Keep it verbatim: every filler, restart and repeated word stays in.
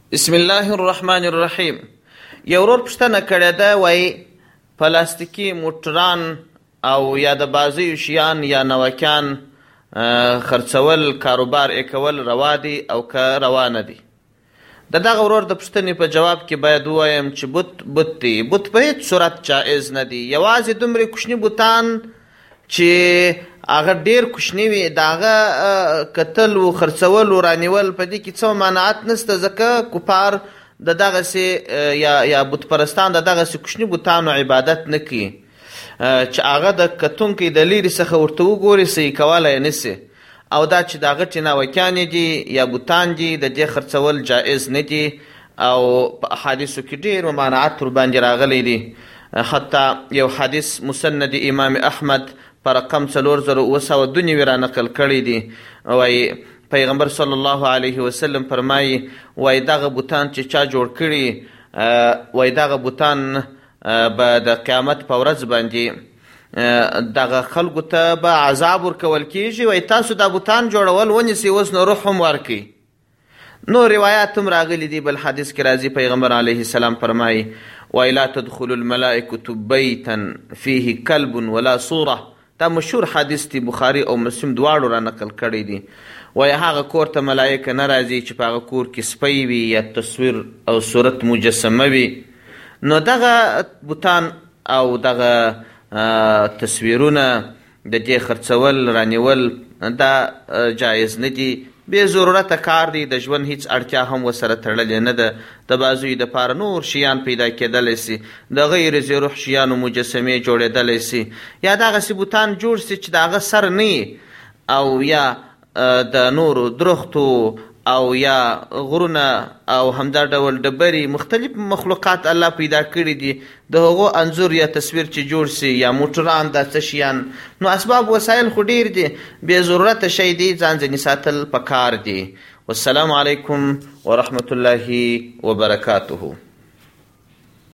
بسم الله الرحمن الرحیم. یو ورور پوښتنه کړې ده، وایي پلاستیکي موټران او یا د بازیو شیان یا نوکیان خرڅول، کاروبار یې کول روا دي او که روا نه دي؟ د دغه ورور د پوښتنې په جواب کې باید ووایم چې بت بت دی. بت په هېڅ صورت جایز نه دی. یوازې دومره کوچني بوتان چې هغه ډېر کوچني وي، د هغه کتل و خرڅول و رانیول په دې کې څه ممانعت نشته، ځکه کفار د دغسې یا یا بت پرستان د دغسې کوچني بوتانو عبادت نه کوي چې هغه د کتونکي د لرې څخه ورته وګوري صحیح کولی یې نسي. او دا چې د هغه ټیناوکیانې دي یا بوتان دي، د دې خرڅول جایز نه دي او په احادیثو کې ډېر ممانعت ورباندې راغلی دي. حتی یو حدیث مسند امام احمد په رقم څلور زره اوه سوه دوه نوي را نقل کړی دي. وایي پیغمبر صلی الله علیه وسلم فرمایي، وایي دغه بوتان چې چا جوړ کړي، وایي دغه بوتان به د قیامت په ورځ باندې دغه خلکو ته به عذاب ورکول کیږي. وایي تاسو دا بوتان جوړول ونیسئ، اوس نو روح هم ورکئ. نو روایات هم راغلي دي. بل حدیث کې راځي پیغمبر علیه السلام فرمایي، وایي لا تدخل الملائکة بیتا فیه کلب ولا صوره. دا مشهور حدیث دی، بخاري او مسلم دواړو را نقل کړی دی. وایي هغه کور ته ملایکه نه راځي چې په هغه کور کې سپی وي یا تصویر او صورت مجسمه وي. نو دغه بوتان او دغه تصویرونه د دې خرڅول رانیول دا جایز نه دي. بې ضرورته کار دی، د ژوند هیڅ اړتیا هم ورسره تړلې نه ده. د بازوی دپاره نور شیان پیدا کېدلی سي، د غیر ذی روح شیانو مجسمې جوړېدلی سي، یا دغسې بوتان جوړ سي چې د هغه سر نه او یا د نورو درختو او یا غرونه او همدا ډول ډبرې مختلف مخلوقات الله پیدا کړي دي، د هغو انځور یا تصویر چې جوړ سي، یا موټران، دا څه شیان. نو اسباب وسایل خو ډېر دي، بې ضرورته شی دی، ځان ځینې ساتل پکار دي. والسلام علیکم ورحمة الله وبرکاته.